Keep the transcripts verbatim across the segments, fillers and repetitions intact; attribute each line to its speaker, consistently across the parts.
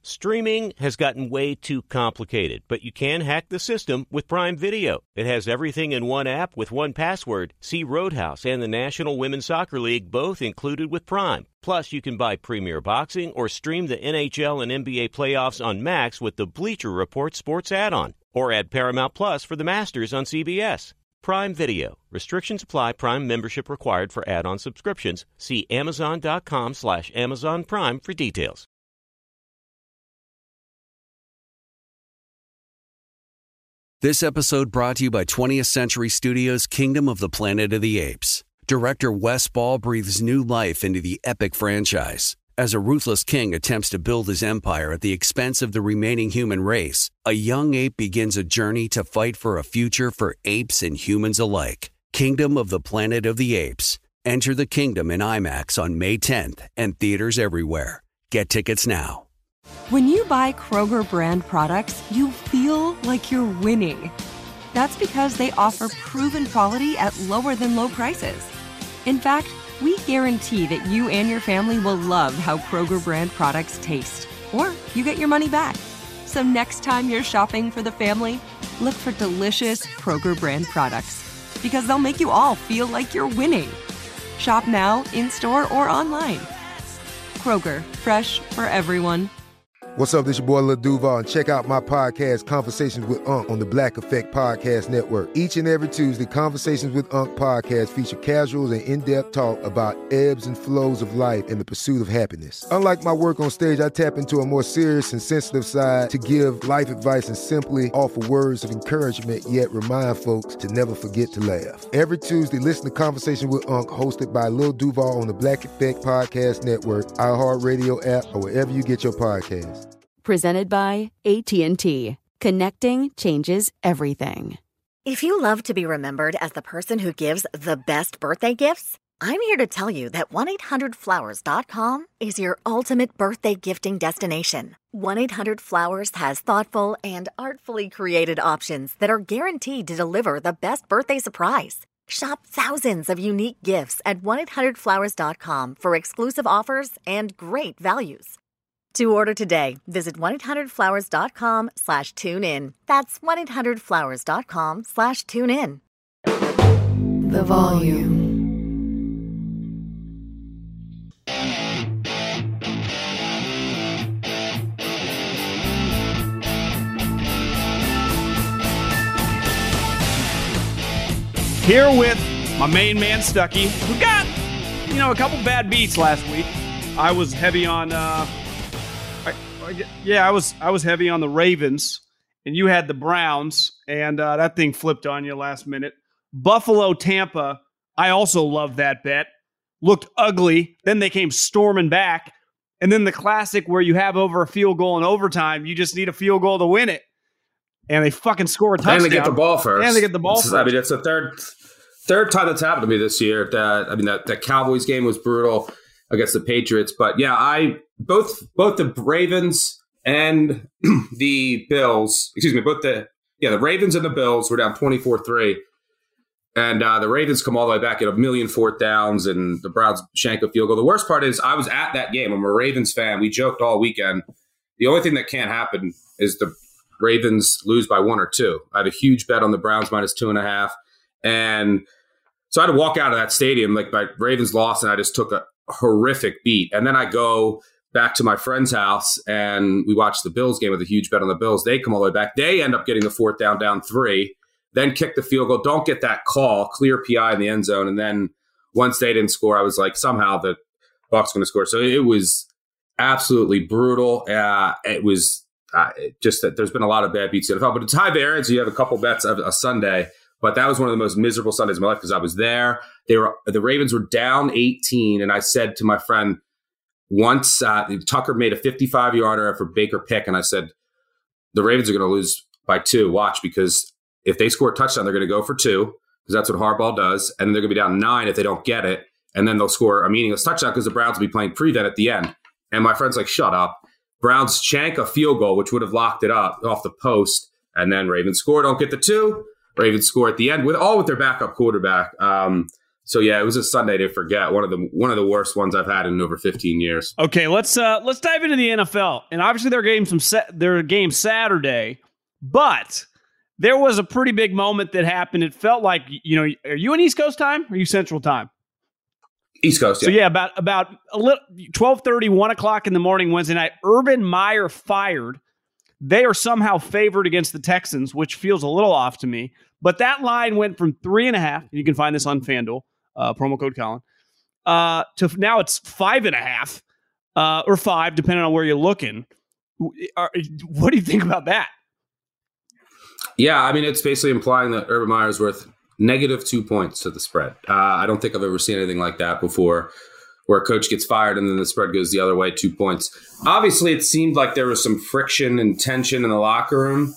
Speaker 1: Streaming has gotten way too complicated, but you can hack the system with Prime Video. It has everything in one app with one password. See Roadhouse and the National Women's Soccer League both included with Prime. Plus, you can buy Premier Boxing or stream the N H L and N B A playoffs on Max with the Bleacher Report Sports add-on. Or add Paramount Plus for the Masters on C B S. Prime Video. Restrictions apply. Prime membership required for add-on subscriptions. See Amazon.com slash Amazon Prime for details.
Speaker 2: This episode brought to you by twentieth Century Studios' Kingdom of the Planet of the Apes. Director Wes Ball breathes new life into the epic franchise. As a ruthless king attempts to build his empire at the expense of the remaining human race, a young ape begins a journey to fight for a future for apes and humans alike. Kingdom of the Planet of the Apes. Enter the kingdom in IMAX on May tenth and theaters everywhere. Get tickets now.
Speaker 3: When you buy Kroger brand products, you feel like you're winning. That's because they offer proven quality at lower than low prices. In fact, we guarantee that you and your family will love how Kroger brand products taste, or you get your money back. So next time you're shopping for the family, look for delicious Kroger brand products, because they'll make you all feel like you're winning. Shop now, in-store, or online. Kroger, fresh for everyone.
Speaker 4: What's up, this your boy Lil Duval, and check out my podcast, Conversations with Unc, on the Black Effect Podcast Network. Each and every Tuesday, Conversations with Unc podcast feature casual and in-depth talk about ebbs and flows of life and the pursuit of happiness. Unlike my work on stage, I tap into a more serious and sensitive side to give life advice and simply offer words of encouragement, yet remind folks to never forget to laugh. Every Tuesday, listen to Conversations with Unc, hosted by Lil Duval on the Black Effect Podcast Network, iHeartRadio app, or wherever you get your podcasts.
Speaker 5: Presented by A T and T. Connecting changes everything.
Speaker 6: If you love to be remembered as the person who gives the best birthday gifts, I'm here to tell you that one eight hundred flowers dot com is your ultimate birthday gifting destination. one eight hundred flowers has thoughtful and artfully created options that are guaranteed to deliver the best birthday surprise. Shop thousands of unique gifts at one eight hundred flowers dot com for exclusive offers and great values. To order today, visit one eight hundred flowers dot com slash tune in. That's one eight hundred flowers dot com slash tune in.
Speaker 7: The Volume.
Speaker 8: Here with my main man, Stuckey, who got, you know, a couple bad beats last week. I was heavy on... Uh, Yeah, I was I was heavy on the Ravens, and you had the Browns, and uh, that thing flipped on you last minute. Buffalo, Tampa, I also love that bet. Looked ugly. Then they came storming back. And then the classic where you have over a field goal in overtime, you just need a field goal to win it. And they fucking score a touchdown.
Speaker 9: And they get the ball first.
Speaker 8: And they get the ball first.
Speaker 9: I mean, it's the third third time that's happened to me this year. That I mean, that, that Cowboys game was brutal against the Patriots. But yeah, I both both the Ravens and the Bills, excuse me, both the yeah, the Ravens and the Bills were down twenty-four three. And uh, the Ravens come all the way back at a million fourth downs, and the Browns shank a field goal. The worst part is I was at that game. I'm a Ravens fan. We joked all weekend. The only thing that can't happen is the Ravens lose by one or two. I have a huge bet on the Browns minus two and a half. And so I had to walk out of that stadium. Like, my Ravens lost, and I just took a horrific beat. And then I go back to my friend's house, and we watch the Bills game with a huge bet on the Bills. They come all the way back. They end up getting the fourth down, down three, then kick the field goal. Don't get that call, clear P I in the end zone. And then once they didn't score, I was like, somehow the Bucs going to score. So it was absolutely brutal. Uh, it was uh, it just that there's been a lot of bad beats in the N F L. But it's high variance. You have a couple bets of a Sunday. But that was one of the most miserable Sundays of my life because I was there. They were the Ravens were down eighteen. And I said to my friend, once uh, Tucker made a fifty-five yarder for Baker pick, and I said, the Ravens are going to lose by two. Watch, because if they score a touchdown, they're going to go for two, because that's what Harbaugh does. And then they're going to be down nine if they don't get it. And then they'll score a meaningless touchdown because the Browns will be playing prevent at the end. And my friend's like, shut up. Browns shank a field goal, which would have locked it up off the post. And then Ravens score, don't get the two. Ravens score at the end with all with their backup quarterback. Um, So yeah, it was a Sunday to forget. One of the one of the worst ones I've had in over fifteen years.
Speaker 8: Okay, let's uh, let's dive into the N F L. And obviously their game some sa- their game Saturday, but there was a pretty big moment that happened. It felt like, you know, are you in East Coast time or are you Central time?
Speaker 9: East Coast, yeah.
Speaker 8: So yeah, about about a little twelve thirty, one o'clock in the morning Wednesday night, Urban Meyer fired. They are somehow favored against the Texans, which feels a little off to me. But that line went from three and a half. You can find this on FanDuel, uh, promo code Colin. Uh, to now it's five and a half uh, or five, depending on where you're looking. Are, what do you think about that?
Speaker 9: Yeah, I mean, it's basically implying that Urban Meyer is worth negative two points to the spread. Uh, I don't think I've ever seen anything like that before, where a coach gets fired and then the spread goes the other way, two points. Obviously, it seemed like there was some friction and tension in the locker room.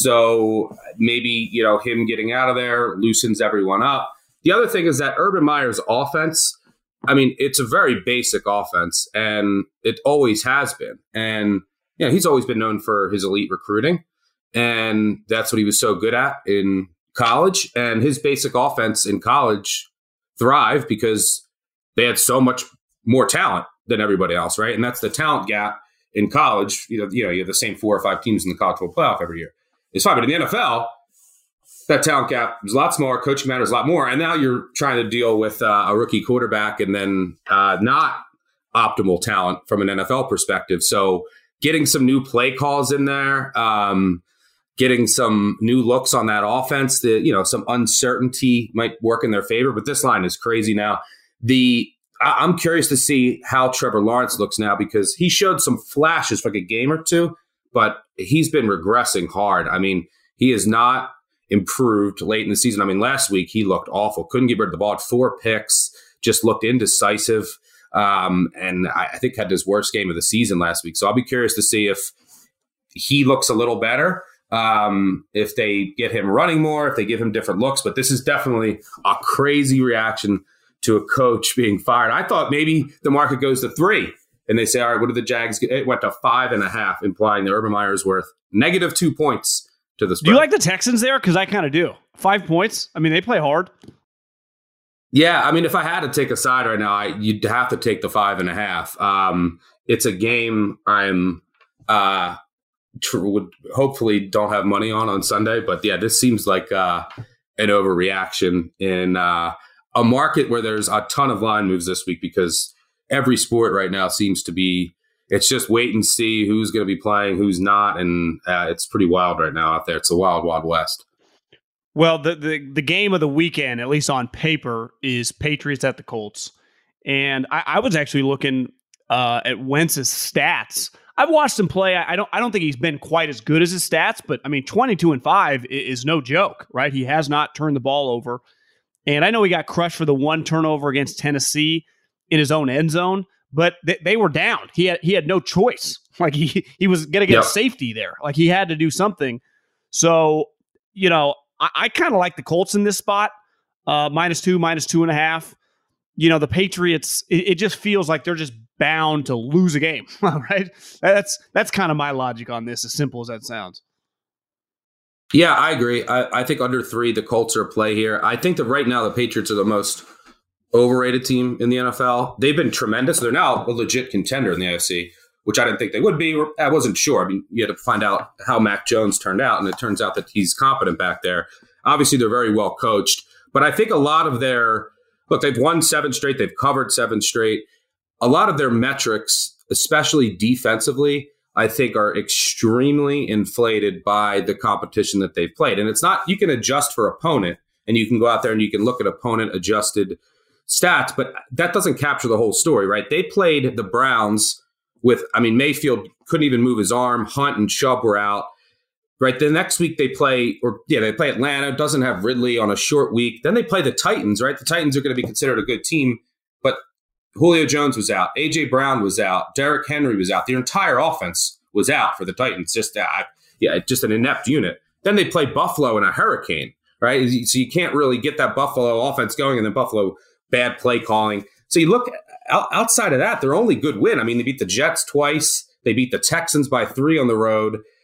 Speaker 9: So maybe, you know, him getting out of there loosens everyone up. The other thing is that Urban Meyer's offense, I mean, it's a very basic offense, and it always has been. And, you know, he's always been known for his elite recruiting, and that's what he was so good at in college. And his basic offense in college thrived because they had so much more talent than everybody else, right? And that's the talent gap in college. You know, you know, you have the same four or five teams in the college football playoff every year. It's fine, but in the N F L, that talent gap is a lot smaller. Coaching matters a lot more. And now you're trying to deal with uh, a rookie quarterback and then uh, not optimal talent from an N F L perspective. So getting some new play calls in there, um, getting some new looks on that offense, that, you know, some uncertainty might work in their favor. But this line is crazy now. The I, I'm curious to see how Trevor Lawrence looks now, because he showed some flashes for like a game or two, but he's been regressing hard. I mean, he is not improved late in the season. I mean, last week he looked awful. Couldn't get rid of the ball. Had four picks. Just looked indecisive. Um, and I, I think had his worst game of the season last week. So I'll be curious to see if he looks a little better. Um, if they get him running more, if they give him different looks. But this is definitely a crazy reaction to a coach being fired. I thought maybe the market goes to three. And they say, all right, what did the Jags get? It went to five and a half, implying that Urban Meyer is worth negative two points to the spread.
Speaker 8: Do you like the Texans there? Because I kind of do. Five points. I mean, they play hard.
Speaker 9: Yeah, I mean, if I had to take a side right now, I, you'd have to take the five and a half. Um, it's a game I'm uh, tr- would hopefully don't have money on on Sunday. But yeah, this seems like uh, an overreaction in uh, a market where there's a ton of line moves this week, because every sport right now seems to be, it's just wait and see who's going to be playing, who's not. And uh, it's pretty wild right now out there. It's a wild, wild west.
Speaker 8: Well, the, the the game of the weekend, at least on paper, is Patriots at the Colts. And I, I was actually looking uh, at Wentz's stats. I've watched him play. I don't I don't think he's been quite as good as his stats, but I mean, twenty-two and five is, is no joke, right? He has not turned the ball over. And I know he got crushed for the one turnover against Tennessee in his own end zone, but th- they were down. He had he had no choice. Like he he was going to get
Speaker 9: yep.
Speaker 8: a safety there. Like he had to do something. So, you know, I, I kind of like the Colts in this spot, uh, minus two, minus two and a half. You know, the Patriots, it, it just feels like they're just bound to lose a game, right? That's that's kind of my logic on this, as simple as that sounds.
Speaker 9: Yeah, I agree. I, I think under three, the Colts are a play here. I think that right now the Patriots are the most overrated team in the N F L. They've been tremendous. They're now a legit contender in the A F C, which I didn't think they would be. I wasn't sure. I mean, you had to find out how Mac Jones turned out, and it turns out that he's competent back there. Obviously, they're very well coached, but I think a lot of their look, they've won seven straight. They've covered seven straight. A lot of their metrics, especially defensively, I think are extremely inflated by the competition that they've played. And it's not, you can adjust for opponent, and you can go out there and you can look at opponent adjusted stats, but that doesn't capture the whole story, right? They played the Browns with, I mean, Mayfield couldn't even move his arm. Hunt and Chubb were out, right? The next week they play, or yeah, they play Atlanta, doesn't have Ridley on a short week. Then they play the Titans, right? The Titans are going to be considered a good team, but Julio Jones was out. A J Brown was out. Derrick Henry was out. Their entire offense was out for the Titans. Just uh, yeah, just an inept unit. Then they play Buffalo in a hurricane, right? So you can't really get that Buffalo offense going, and then Buffalo bad play calling. So you look outside of that, their only good win. I mean, they beat the Jets twice. They beat the Texans by three on the road.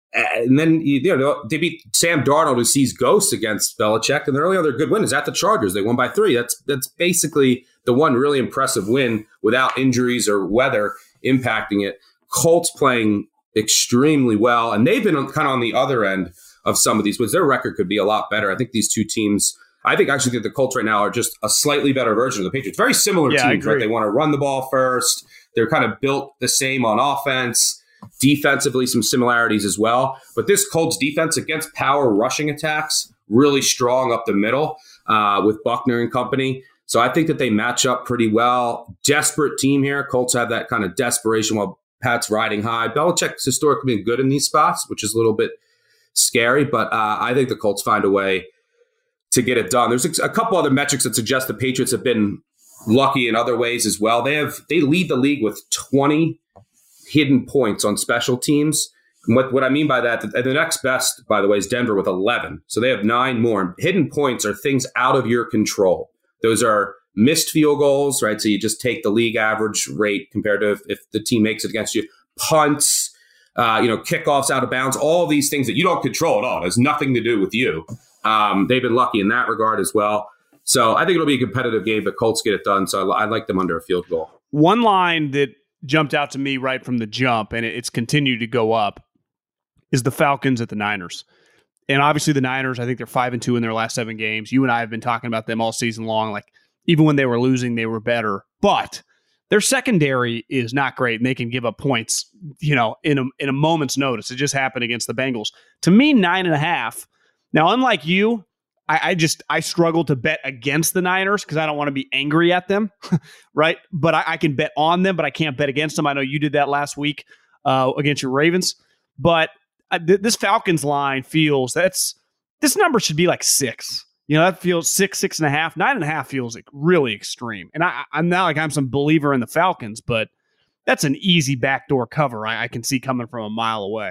Speaker 9: And then you know they beat Sam Darnold, who sees ghosts against Belichick, and their only other good win is at the Chargers. They won by three. That's that's basically the one really impressive win without injuries or weather impacting it. Colts playing extremely well, and they've been kind of on the other end of some of these wins. Their record could be a lot better. I think these two teams, I think actually think the Colts right now are just a slightly better version of the Patriots. Very similar
Speaker 8: yeah,
Speaker 9: teams, right? They want to run the ball first. They're kind of built the same on offense. Defensively, some similarities as well. But this Colts defense against power rushing attacks, really strong up the middle uh, with Buckner and company. So I think that they match up pretty well. Desperate team here. Colts have that kind of desperation while Pat's riding high. Belichick's historically been good in these spots, which is a little bit scary. But uh, I think the Colts find a way to get it done. There's a couple other metrics that suggest the Patriots have been lucky in other ways as well. They have they lead the league with twenty hidden points on special teams. And what, what I mean by that, the, the next best, by the way, is Denver with eleven. So they have nine more. Hidden points are things out of your control. Those are missed field goals, right? So you just take the league average rate compared to if, if the team makes it against you. Punts, uh, you know, kickoffs out of bounds, all of these things that you don't control at all. It has nothing to do with you. Um, they've been lucky in that regard as well. So I think it'll be a competitive game. The Colts get it done. So I, I like them under a field goal.
Speaker 8: One line that jumped out to me right from the jump, and it's continued to go up, is the Falcons at the Niners. And obviously the Niners, I think they're five and two in their last seven games. You and I have been talking about them all season long. Like, even when they were losing, they were better. But their secondary is not great, and they can give up points, you know, in a, in a moment's notice. It just happened against the Bengals. To me, nine and a half. Now, unlike you, I, I just I struggle to bet against the Niners because I don't want to be angry at them, right? But I, I can bet on them, but I can't bet against them. I know you did that last week uh, against your Ravens. But uh, th- this Falcons line feels that's this number should be like six. You know, that feels six, six and a half, nine and a half feels like really extreme. And I, I'm not like I'm some believer in the Falcons, but that's an easy backdoor cover I, I can see coming from a mile away.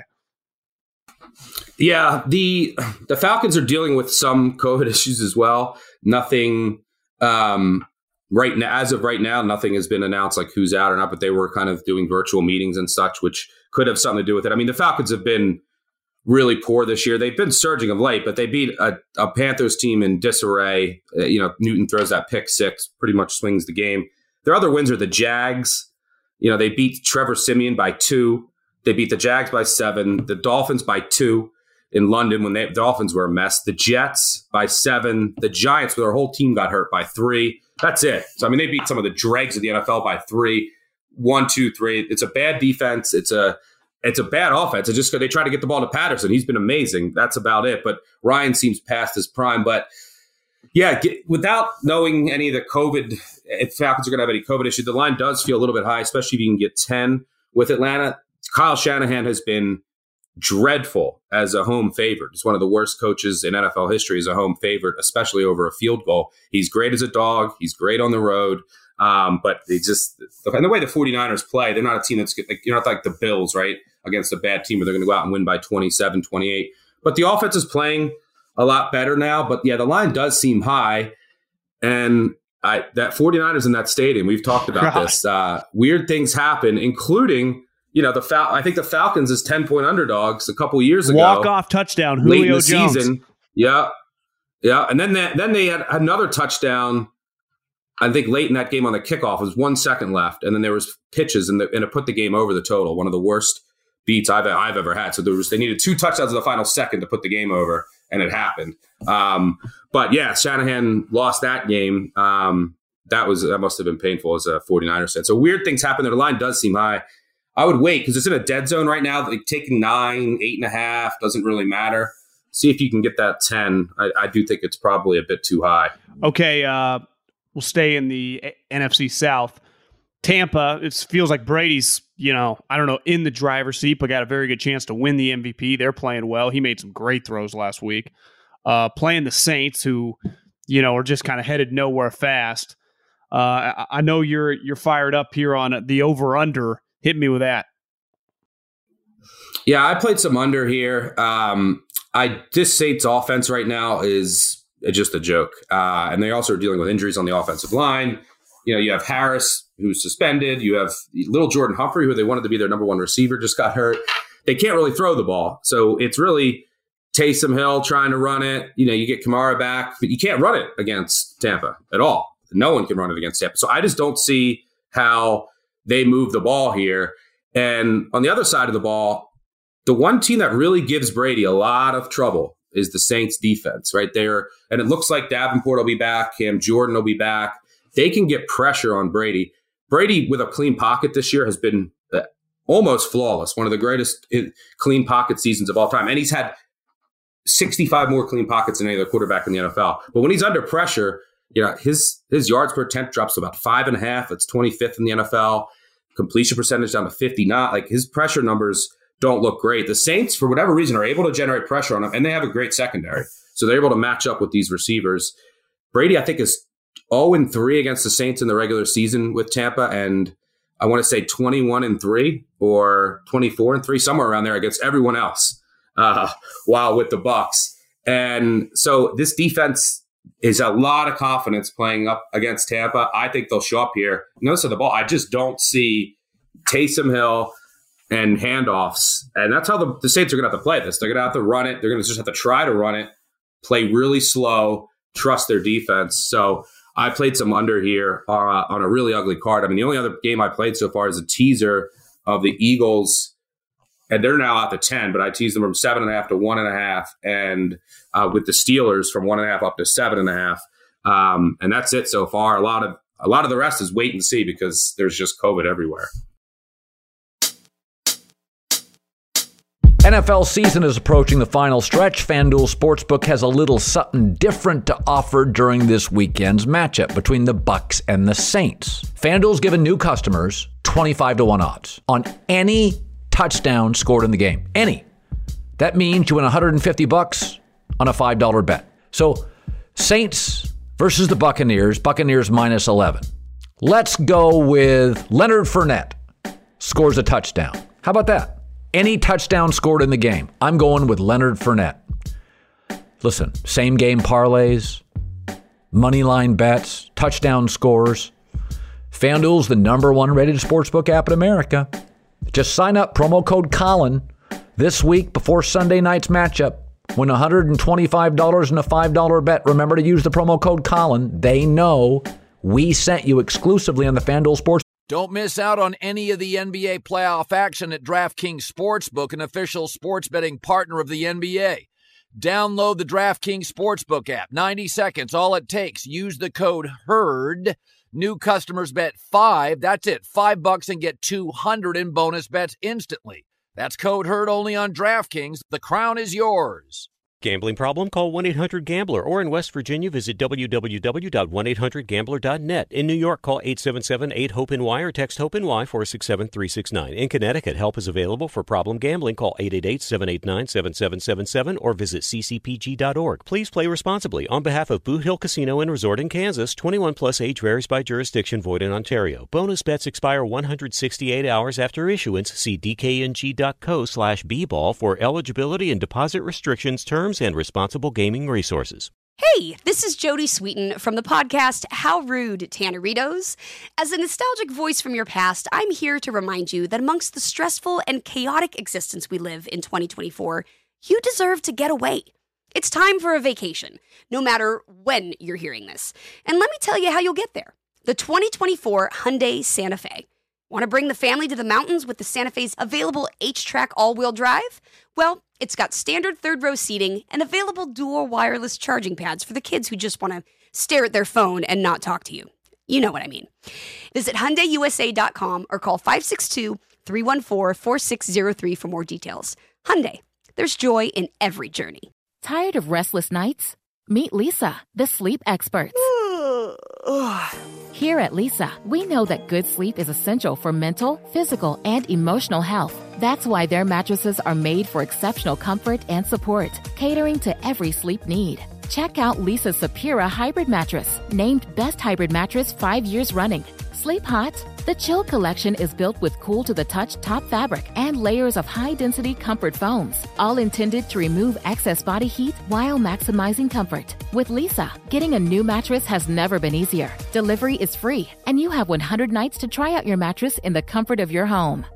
Speaker 9: Yeah, the the Falcons are dealing with some COVID issues as well. Nothing um, right now, as of right now, nothing has been announced like who's out or not, but they were kind of doing virtual meetings and such, which could have something to do with it. I mean, the Falcons have been really poor this year. They've been surging of late, but they beat a, a Panthers team in disarray. Uh, you know, Newton throws that pick six, pretty much swings the game. Their other wins are the Jags. You know, they beat Trevor Siemian by two. They beat the Jags by seven, the Dolphins by two in London when they, the Dolphins were a mess, the Jets by seven, the Giants, where their whole team got hurt, by three. That's it. So, I mean, they beat some of the dregs of the N F L by three, one, two, three. It's a bad defense. It's a it's a bad offense. It's just they try to get the ball to Patterson. He's been amazing. That's about it. But Ryan seems past his prime. But, yeah, get, without knowing any of the COVID, if Falcons are going to have any COVID issue, the line does feel a little bit high, especially if you can get ten with Atlanta. Kyle Shanahan has been dreadful as a home favorite. He's one of the worst coaches in N F L history as a home favorite, especially over a field goal. He's great as a dog. He's great on the road. Um, but they just, and the way the 49ers play, they're not a team that's, like, you're not like the Bills, right? Against a bad team where they're going to go out and win by twenty-seven, twenty-eight. But the offense is playing a lot better now. But yeah, the line does seem high. And I, that 49ers in that stadium, we've talked about God. this. Uh, weird things happen, including, you know, the Fal- I think the Falcons is ten point underdogs a couple years ago.
Speaker 8: Walk off touchdown, Julio
Speaker 9: late in the
Speaker 8: Jones.
Speaker 9: Season. Yeah, yeah, and then they, then they had another touchdown. I think late in that game on the kickoff, it was one second left, and then there was pitches, and, the, and it put the game over the total. One of the worst beats I've I've ever had. So there was they needed two touchdowns in the final second to put the game over, and it happened. Um, but yeah, Shanahan lost that game. Um, that was that must have been painful as a 49ers fan. So weird things happen there. The line does seem high. I would wait because it's in a dead zone right now. Like taking nine, eight and a half doesn't really matter. See if you can get that ten. I, I do think it's probably a bit too high.
Speaker 8: Okay, uh, we'll stay in the N F C South. Tampa, it feels like Brady's, you know, I don't know, in the driver's seat, but got a very good chance to win the M V P. They're playing well. He made some great throws last week. Uh, playing the Saints, who, you know, are just kind of headed nowhere fast. Uh, I, I know you're you're fired up here on the over-under. Hit me with that.
Speaker 9: Yeah, I played some under here. Um, I this Saints offense right now is just a joke. Uh, and they also are dealing with injuries on the offensive line. You know, you have Harris, who's suspended. You have little Jordan Humphrey, who they wanted to be their number one receiver, just got hurt. they can't really throw the ball. So it's really Taysom Hill trying to run it. You know, you get Kamara back, but you can't run it against Tampa at all. No one can run it against Tampa. So I just don't see how they move the ball here. And on the other side of the ball, the one team that really gives Brady a lot of trouble is the Saints defense right there. And it looks like Davenport will be back. Cam Jordan will be back. They can get pressure on Brady. Brady with a clean pocket this year has been uh, almost flawless. One of the greatest clean pocket seasons of all time. And he's had sixty-five more clean pockets than any other quarterback in the N F L. But when he's under pressure, you know, his his yards per attempt drops to about five and a half. It's twenty-fifth in the N F L. Completion percentage down to fifty-nine. Like his pressure numbers don't look great. The Saints, for whatever reason, are able to generate pressure on him, and they have a great secondary. So they're able to match up with these receivers. Brady, I think, is oh and three against the Saints in the regular season with Tampa, and I want to say twenty-one and three or twenty-four and three, somewhere around there against everyone else, uh, while with the Bucs. And so this defense is a lot of confidence playing up against Tampa. I think they'll show up here. Notice of the ball, I just don't see Taysom Hill and handoffs. And that's how the, the Saints are going to have to play this. They're going to have to run it. They're going to just have to try to run it, play really slow, trust their defense. So I played some under here uh, on a really ugly card. I mean, the only other game I played so far is a teaser of the Eagles, and they're now out to ten, but I teased them from seven and a half to one and a half, and uh, with the Steelers from one and a half up to seven and a half. Um, and that's it so far. A lot of a lot of the rest is wait and see because there's just COVID everywhere.
Speaker 10: N F L season is approaching the final stretch. FanDuel Sportsbook has a little something different to offer during this weekend's matchup between the Bucs and the Saints. FanDuel's given new customers twenty-five to one odds on any touchdown scored in the game. Any. That means you win one hundred fifty bucks on a five dollar bet. So Saints versus the Buccaneers. Buccaneers minus eleven. Let's go with Leonard Fournette scores a touchdown. How about that? Any touchdown scored in the game. I'm going with Leonard Fournette. Listen, same game parlays, money line bets, touchdown scores. FanDuel's the number one rated sportsbook app in America. Just sign up, promo code Colin, this week before Sunday night's matchup. Win one hundred twenty-five dollars in a five dollar bet. Remember to use the promo code Colin. They know we sent you exclusively on the FanDuel Sports.
Speaker 11: Don't miss out on any of the N B A playoff action at DraftKings Sportsbook, an official sports betting partner of the N B A. Download the DraftKings Sportsbook app. ninety seconds, all it takes. Use the code HERD. New customers bet five. That's it. Five bucks and get two hundred in bonus bets instantly. That's code HERD only on DraftKings. The crown is yours.
Speaker 1: Gambling problem? Call one eight hundred gambler, or in West Virginia, visit w w w dot one eight hundred gambler dot net. In New York, call eight seven seven eight hope N Y or text HOPE-NY four six seven three six nine. In Connecticut, help is available for problem gambling. Call eight eight eight seven eight nine seven seven seven seven or visit c c p g dot org. Please play responsibly. On behalf of Boot Hill Casino and Resort in Kansas, twenty-one plus age varies by jurisdiction, void in Ontario. Bonus bets expire one hundred sixty-eight hours after issuance. See d k n g dot co slash b ball for eligibility and deposit restrictions, terms, and responsible gaming resources.
Speaker 12: Hey, this is Jodie Sweetin from the podcast How Rude, Tanneritos. As a nostalgic voice from your past, I'm here to remind you that amongst the stressful and chaotic existence we live in twenty twenty-four, you deserve to get away. It's time for a vacation, no matter when you're hearing this. And let me tell you how you'll get there. The twenty twenty-four Hyundai Santa Fe. Want to bring the family to the mountains with the Santa Fe's available H-Track all-wheel drive? Well, it's got standard third-row seating and available dual wireless charging pads for the kids who just want to stare at their phone and not talk to you. You know what I mean. Visit Hyundai U S A dot com or call five six two, three one four, four six zero three for more details. Hyundai, there's joy in every journey.
Speaker 13: Tired of restless nights? Meet Leesa, the sleep experts. Here at Leesa, we know that good sleep is essential for mental, physical, and emotional health. That's why their mattresses are made for exceptional comfort and support, catering to every sleep need. Check out Leesa's Sapira Hybrid Mattress, named Best Hybrid Mattress five years running. Sleep hot? The Chill Collection is built with cool-to-the-touch top fabric and layers of high-density comfort foams, all intended to remove excess body heat while maximizing comfort. With Leesa, getting a new mattress has never been easier. Delivery is free, and you have one hundred nights to try out your mattress in the comfort of your home.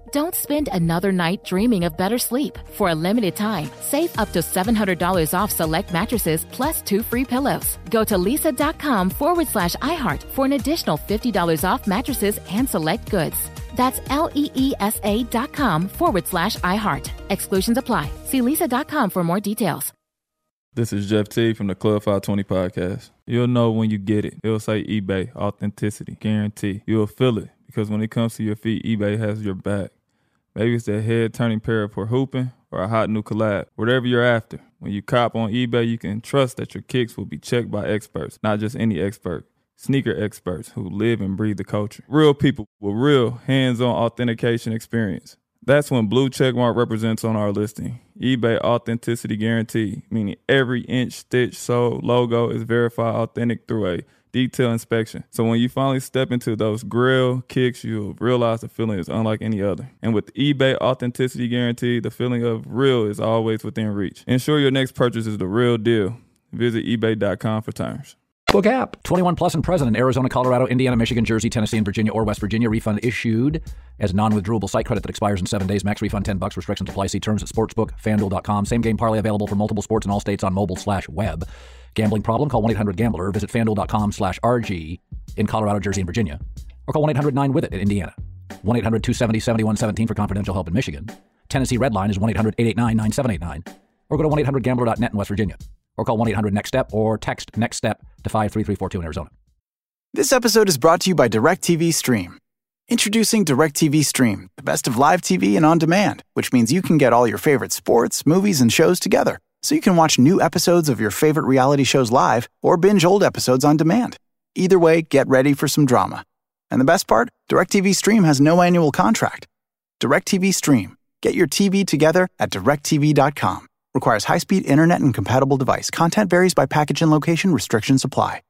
Speaker 13: Don't spend another night dreaming of better sleep. For a limited time, save up to seven hundred dollars off select mattresses plus two free pillows. Go to leesa.com forward slash iHeart for an additional fifty dollars off mattresses and select goods. That's L-E-E-S-A dot com forward slash iHeart. Exclusions apply. See leesa.com for more details.
Speaker 14: This is Jeff T from the Club five twenty podcast. You'll know when you get it. It'll say eBay, authenticity, guarantee. You'll feel it because when it comes to your feet, eBay has your back. Maybe it's that head-turning pair for hooping or a hot new collab. Whatever you're after, when you cop on eBay, you can trust that your kicks will be checked by experts, not just any expert. Sneaker experts who live and breathe the culture. Real people with real hands-on authentication experience. That's when Blue Checkmark represents on our listing. eBay Authenticity Guarantee, meaning every inch, stitch, sole, logo is verified authentic through a detailed inspection. So when you finally step into those grill kicks, you'll realize the feeling is unlike any other. And with eBay Authenticity Guarantee, the feeling of real is always within reach. Ensure your next purchase is the real deal. Visit ebay dot com for terms.
Speaker 10: Book app. twenty-one plus and present in Arizona, Colorado, Indiana, Michigan, Jersey, Tennessee, and Virginia or West Virginia. Refund issued as non-withdrawable site credit that expires in seven days. Max refund ten bucks. Restrictions apply. See terms at sportsbook fanduel dot com. Same game parlay available for multiple sports in all states on mobile slash web. Gambling problem? Call one eight hundred gambler. Visit fanduel dot com slash R G in Colorado, Jersey, and Virginia. Or call one eight hundred nine with it in Indiana. one eight hundred two seven zero seven one one seven for confidential help in Michigan. Tennessee Redline is one eight hundred eight eight nine nine seven eight nine. Or go to one eight hundred gambler dot net in West Virginia. Or call one eight hundred next step or text NEXTSTEP to five three three four two in Arizona.
Speaker 15: This episode is brought to you by DirecTV Stream. Introducing DirecTV Stream, the best of live T V and on demand, which means you can get all your favorite sports, movies, and shows together. So you can watch new episodes of your favorite reality shows live or binge old episodes on demand. Either way, get ready for some drama. And the best part? DirecTV Stream has no annual contract. DirecTV Stream. Get your T V together at direct T V dot com. Requires high-speed internet and compatible device. Content varies by package and location. Restrictions apply.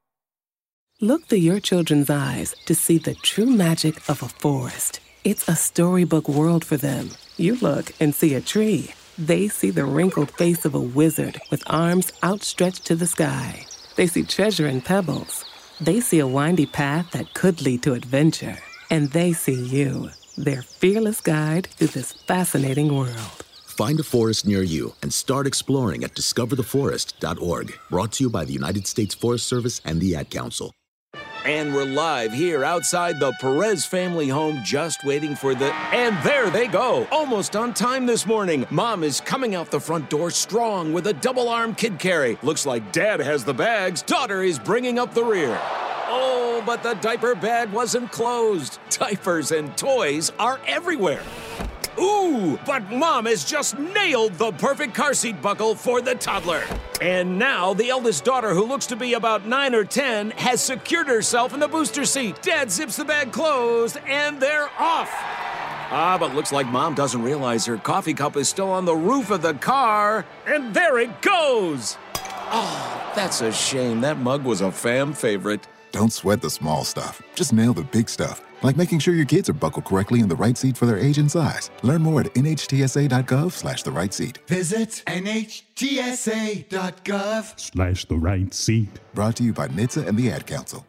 Speaker 16: Look through your children's eyes to see the true magic of a forest. It's a storybook world for them. You look and see a tree. They see the wrinkled face of a wizard with arms outstretched to the sky. They see treasure in pebbles. They see a windy path that could lead to adventure. And they see you, their fearless guide through this fascinating world.
Speaker 17: Find a forest near you and start exploring at discover the forest dot org. Brought to you by the United States Forest Service and the Ad Council.
Speaker 18: And we're live here outside the Perez family home, just waiting for the... And there they go, almost on time this morning. Mom is coming out the front door strong with a double-arm kid carry. Looks like Dad has the bags. Daughter is bringing up the rear. Oh, but the diaper bag wasn't closed. Diapers and toys are everywhere. Ooh, but Mom has just nailed the perfect car seat buckle for the toddler. And now the eldest daughter, who looks to be about nine or ten, has secured herself in the booster seat. Dad zips the bag closed, and they're off. Ah, but looks like Mom doesn't realize her coffee cup is still on the roof of the car. And there it goes. Oh, that's a shame. That mug was a fam favorite.
Speaker 19: Don't sweat the small stuff. Just nail the big stuff. Like making sure your kids are buckled correctly in the right seat for their age and size. Learn more at N H T S A dot gov slash the right seat.
Speaker 20: Visit N H T S A dot gov
Speaker 21: slash the right seat.
Speaker 19: Brought to you by N H T S A and the Ad Council.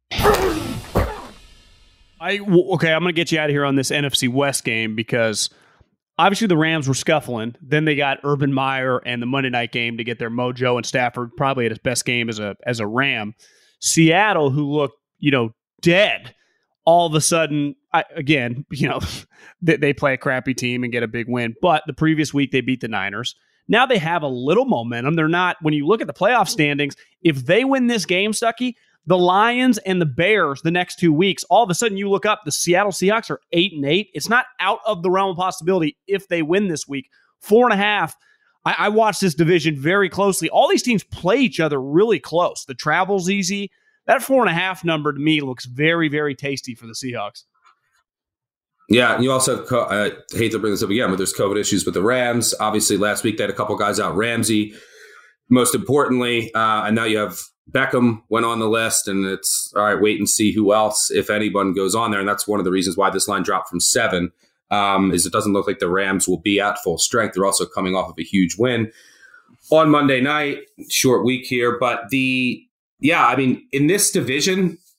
Speaker 8: I okay, I'm going to get you out of here on this N F C West game because obviously the Rams were scuffling. Then they got Urban Meyer and the Monday night game to get their mojo, and Stafford probably at his best game as a as a Ram. Seattle, who looked, you know, dead, all of a sudden, I, again, you know, they, they play a crappy team and get a big win. But the previous week they beat the Niners. Now they have a little momentum. They're not, when you look at the playoff standings, if they win this game, Stuckey, the Lions and the Bears the next two weeks, all of a sudden you look up, the Seattle Seahawks are eight and eight. It's not out of the realm of possibility if they win this week. Four and a half. I, I watched this division very closely. All these teams play each other really close. The travel's easy. That four and a half number to me looks very, very tasty for the Seahawks.
Speaker 9: Yeah, and you also, I hate to bring this up again, but there's COVID issues with the Rams. Obviously, last week they had a couple guys out. Ramsey, most importantly, uh, and now you have Beckham went on the list, and it's, all right, wait and see who else, if anyone, goes on there. And that's one of the reasons why this line dropped from seven, um, is it doesn't look like the Rams will be at full strength. They're also coming off of a huge win on Monday night, short week here. But the, yeah, I mean, in this division,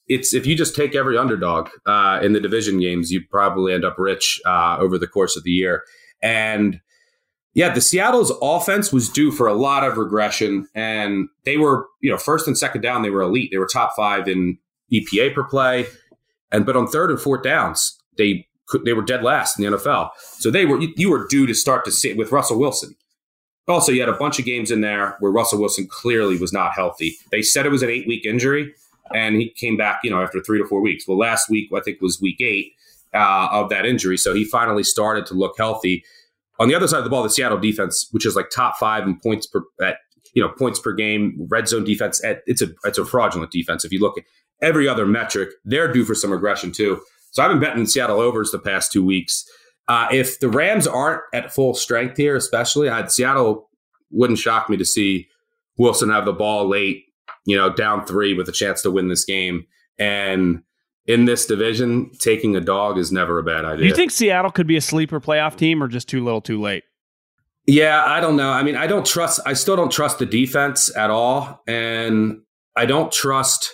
Speaker 9: it's if you just take every underdog uh, in the division games, you probably end up rich uh, over the course of the year. And yeah, the Seattle's offense was due for a lot of regression, and they were, you know, first and second down, they were elite. They were top five in E P A per play, and but on third and fourth downs, they could, they were dead last in the N F L. So they were you were due to start to see with Russell Wilson. Also, you had a bunch of games in there where Russell Wilson clearly was not healthy. They said it was an eight-week injury, and he came back, you know, after three to four weeks. Well, last week, I think, was week eight uh, of that injury, so he finally started to look healthy. On the other side of the ball, the Seattle defense, which is like top five in points per at you know points per game, red zone defense, at, it's a it's a fraudulent defense. If you look at every other metric, they're due for some regression too. So I've been betting Seattle overs the past two weeks. Uh, if the Rams aren't at full strength here, especially, I'd, Seattle wouldn't shock me to see Wilson have the ball late, you know, down three with a chance to win this game. And in this division, taking a dog is never a bad idea.
Speaker 8: Do you think Seattle could be a sleeper playoff team or just too little too late?
Speaker 9: Yeah, I don't know. I mean, I don't trust, I still don't trust the defense at all. And I don't trust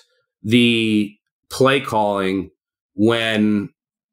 Speaker 9: the play calling when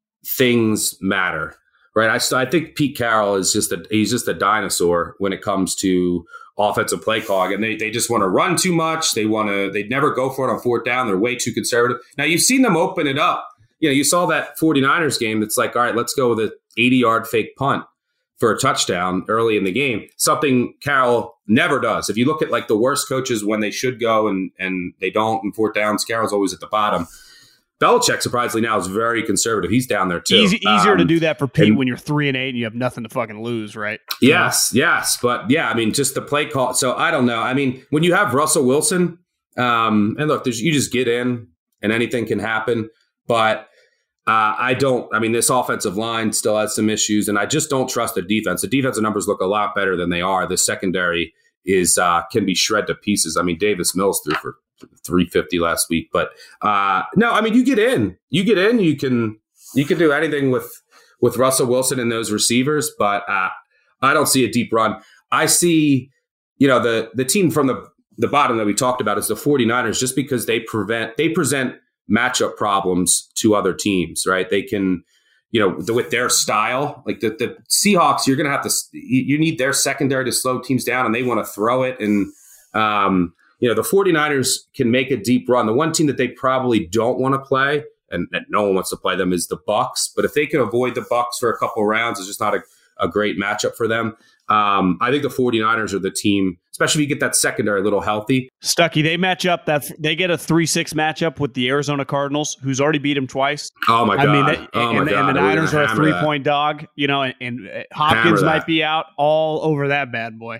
Speaker 9: things matter. Right, I, I think Pete Carroll is just a he's just a dinosaur when it comes to offensive play calling, and they they just want to run too much. They want to they never go for it on fourth down. They're way too conservative. Now you've seen them open it up. You know, you saw that 49ers game. It's like, all right, let's go with an eighty-yard fake punt for a touchdown early in the game. Something Carroll never does. If you look at like the worst coaches when they should go and and they don't in fourth downs, Carroll's always at the bottom. Belichick, surprisingly, now is very conservative. He's down there, too.
Speaker 8: Easy, easier
Speaker 9: um,
Speaker 8: to do that for Pete
Speaker 9: and,
Speaker 8: when you're three and eight and you have nothing to fucking lose, right?
Speaker 9: Yes, yeah. yes. But, yeah, I mean, just the play call. So, I don't know. I mean, when you have Russell Wilson, um, and look, there's, you just get in and anything can happen. But uh, I don't – I mean, this offensive line still has some issues, and I just don't trust the defense. The defensive numbers look a lot better than they are. The secondary is uh, can be shred to pieces. I mean, Davis Mills threw for – three fifty last week, but uh, no, I mean, you get in, you get in, you can, you can do anything with, with Russell Wilson and those receivers, but uh, I don't see a deep run. I see, you know, the, the team from the, the bottom that we talked about is the 49ers, just because they prevent, they present matchup problems to other teams, right? They can, you know, the, with their style, like the, the Seahawks, you're going to have to, you need their secondary to slow teams down, and they want to throw it. And, um, you know, the 49ers can make a deep run. The one team that they probably don't want to play, and that no one wants to play them, is the Bucs. But if they can avoid the Bucs for a couple of rounds, it's just not a, a great matchup for them. Um, I think the 49ers are the team, especially if you get that secondary a little healthy.
Speaker 8: Stuckey, they match up that they get a three six matchup with the Arizona Cardinals, who's already beat them twice.
Speaker 9: Oh my god!
Speaker 8: I mean, they,
Speaker 9: oh
Speaker 8: and,
Speaker 9: my god.
Speaker 8: and the Niners are a three
Speaker 9: that.
Speaker 8: point dog. You know, and, and Hopkins might be out all over that bad boy.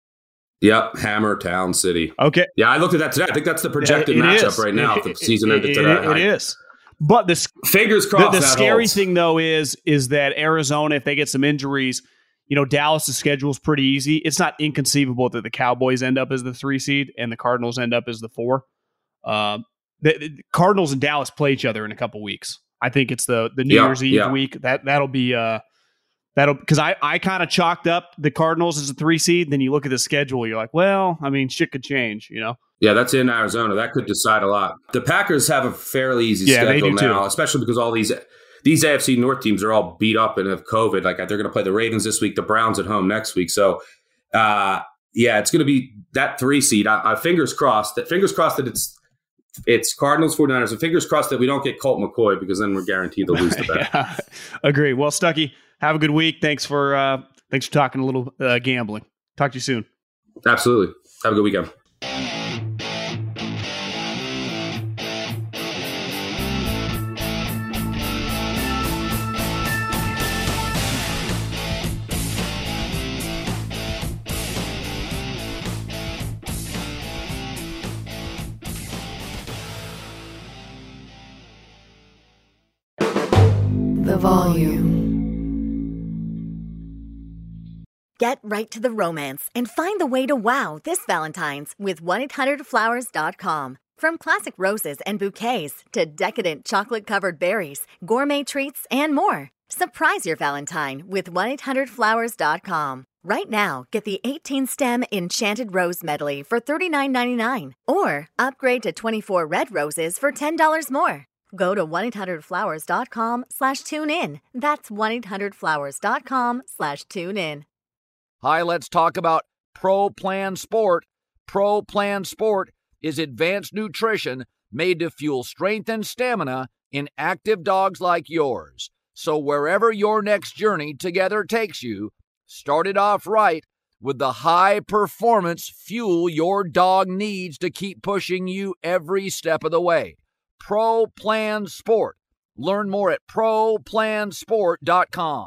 Speaker 9: Yep, Hammer Town City.
Speaker 8: Okay.
Speaker 9: Yeah, I looked at that today. I think that's the projected it matchup is. right now. It, if the season ended today.
Speaker 8: It, it, it is. But the
Speaker 9: fingers crossed.
Speaker 8: The, the scary
Speaker 9: holds.
Speaker 8: thing though is is that Arizona, if they get some injuries, you know, Dallas' schedule is pretty easy. It's not inconceivable that the Cowboys end up as the three seed and the Cardinals end up as the four. Um, the, the Cardinals and Dallas play each other in a couple weeks. I think it's the the New
Speaker 9: yep,
Speaker 8: Year's Eve
Speaker 9: yep.
Speaker 8: week. That that'll be. Uh, That'll because I, I kind of chalked up the Cardinals as a three seed. Then you look at the schedule, you're like, well, I mean, shit could change, you know?
Speaker 9: Yeah, that's in Arizona. That could decide a lot. The Packers have a fairly easy
Speaker 8: yeah,
Speaker 9: schedule
Speaker 8: they do
Speaker 9: now,
Speaker 8: too.
Speaker 9: especially because all these these A F C North teams are all beat up and have COVID. Like they're going to play the Ravens this week, the Browns at home next week. So, uh, yeah, it's going to be that three seed. I, I fingers crossed that fingers crossed that it's it's Cardinals, 49ers, and fingers crossed that we don't get Colt McCoy, because then we're guaranteed to lose the bet.
Speaker 8: yeah, agree. Well, Stuckey, have a good week. Thanks for uh, thanks for talking a little uh, gambling. Talk to you soon.
Speaker 9: Absolutely. Have a good weekend.
Speaker 7: The volume.
Speaker 6: Get right to the romance and find the way to wow this Valentine's with one eight hundred flowers dot com. From classic roses and bouquets to decadent chocolate-covered berries, gourmet treats, and more, Surprise your Valentine with one eight hundred flowers dot com. Right now, get the eighteen stem Enchanted Rose Medley for thirty-nine ninety-nine, or upgrade to twenty-four red roses for ten dollars more. Go to one eight hundred flowers dot com slash tune in. That's one eight hundred flowers dot com slash tune in.
Speaker 11: Hi, let's talk about Pro Plan Sport. Pro Plan Sport is advanced nutrition made to fuel strength and stamina in active dogs like yours. So wherever your next journey together takes you, start it off right with the high-performance fuel your dog needs to keep pushing you every step of the way. Pro Plan Sport. Learn more at pro plan sport dot com.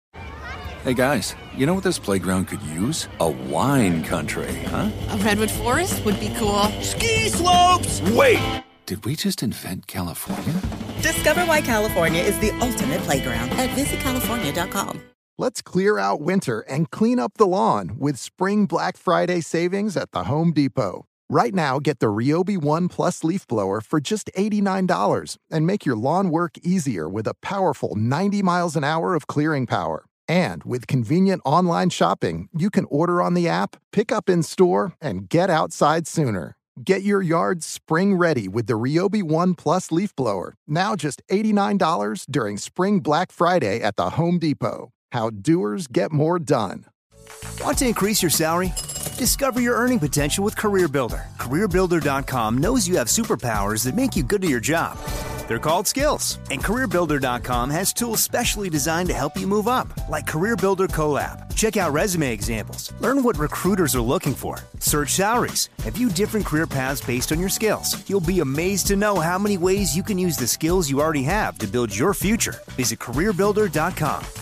Speaker 21: Hey guys, you know what this playground could use? A wine country, huh?
Speaker 22: A redwood forest would be cool.
Speaker 21: Ski slopes! Wait! Did we just invent California?
Speaker 23: Discover why California is the ultimate playground at visit california dot com.
Speaker 24: Let's clear out winter and clean up the lawn with Spring Black Friday savings at the Home Depot. Right now, get the Ryobi One Plus leaf blower for just eighty-nine dollars and make your lawn work easier with a powerful ninety miles an hour of clearing power. And with convenient online shopping, you can order on the app, pick up in store, and get outside sooner. Get your yard spring ready with the Ryobi One Plus leaf blower, now just eighty-nine dollars during Spring Black Friday at the Home Depot. How doers get more done.
Speaker 25: Want to increase your salary? Discover your earning potential with CareerBuilder. career builder dot com knows you have superpowers that make you good at your job. They're called skills, and career builder dot com has tools specially designed to help you move up, like CareerBuilder Collab. Check out resume examples, learn what recruiters are looking for, search salaries, and view different career paths based on your skills. You'll be amazed to know how many ways you can use the skills you already have to build your future. Visit career builder dot com.